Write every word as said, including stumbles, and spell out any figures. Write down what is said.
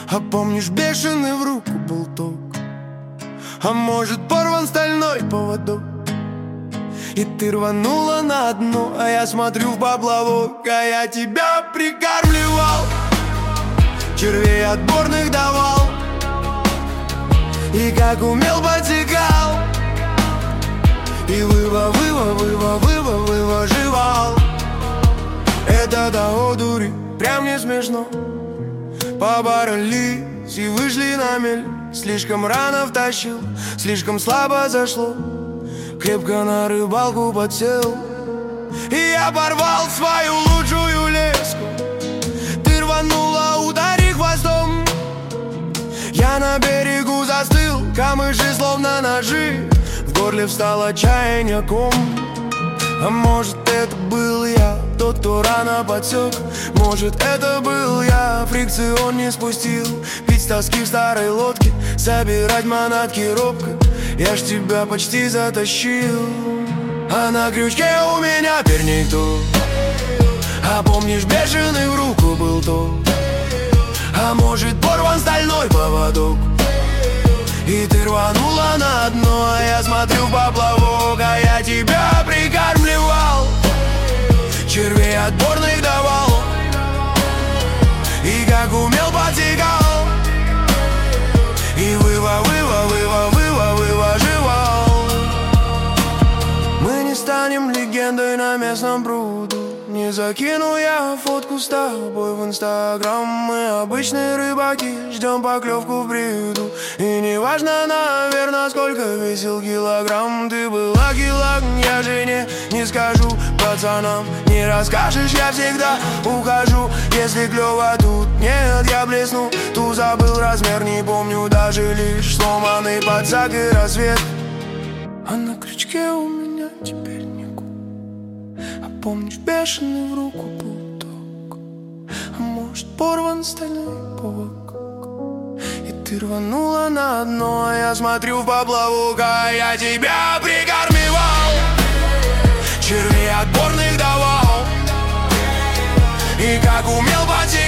А помнишь, бешеный в руку был ток? А может, порван стальной поводок? И ты рванула на дно, а я смотрю в поплавок. А я тебя прикармливал, червей отборных давал, и как умел потекал, и выва, выва, выва, выва, вывоживал. Это до одури, прям не смешно. Поборолись и вышли на мель. Слишком рано втащил, слишком слабо зашло. Крепко на рыбалку подсел, и я порвал свою лучшую леску. Ты рванула, удари хвостом. Я на берегу застыл, камыши словно ножи. В горле встал отчаяние ком. А может, это был я, тот, кто рано подсек. Может, это был я, фрикцион не спустил. Пить с тоски в старой лодке, собирать манатки робко. Я ж тебя почти затащил, а на крючке у меня теперь никто. А помнишь, бешеный в руку был ток? А может, порван стальной поводок? И ты рванула на дно, а я смотрю в поплавок. А я тебя прикармливал, червей отборных давал, и как умел потекал, и выва, выва, выва, выва, вывоживал. Мы не станем легендой на местном пруду. Не закину я фотку с тобой в инстаграм. Мы обычные рыбаки, ждем поклевку в бреду. И неважно, наверное, сколько весил килограмм. Ты была килограмм, я жене не скажу пацанам. Не расскажешь, я всегда ухожу. Если клёво тут нет, я блесну. Ту забыл размер, не помню даже лишь сломанный подсак и рассвет. А на крючке у меня теперь нику. А помнишь, бешеный в руку был ток? А может, порван стальной поводок? И ты рванула на дно, а я смотрю в поплавок. А я тебя прикармливал, червей отборных давал, и как умел потекал,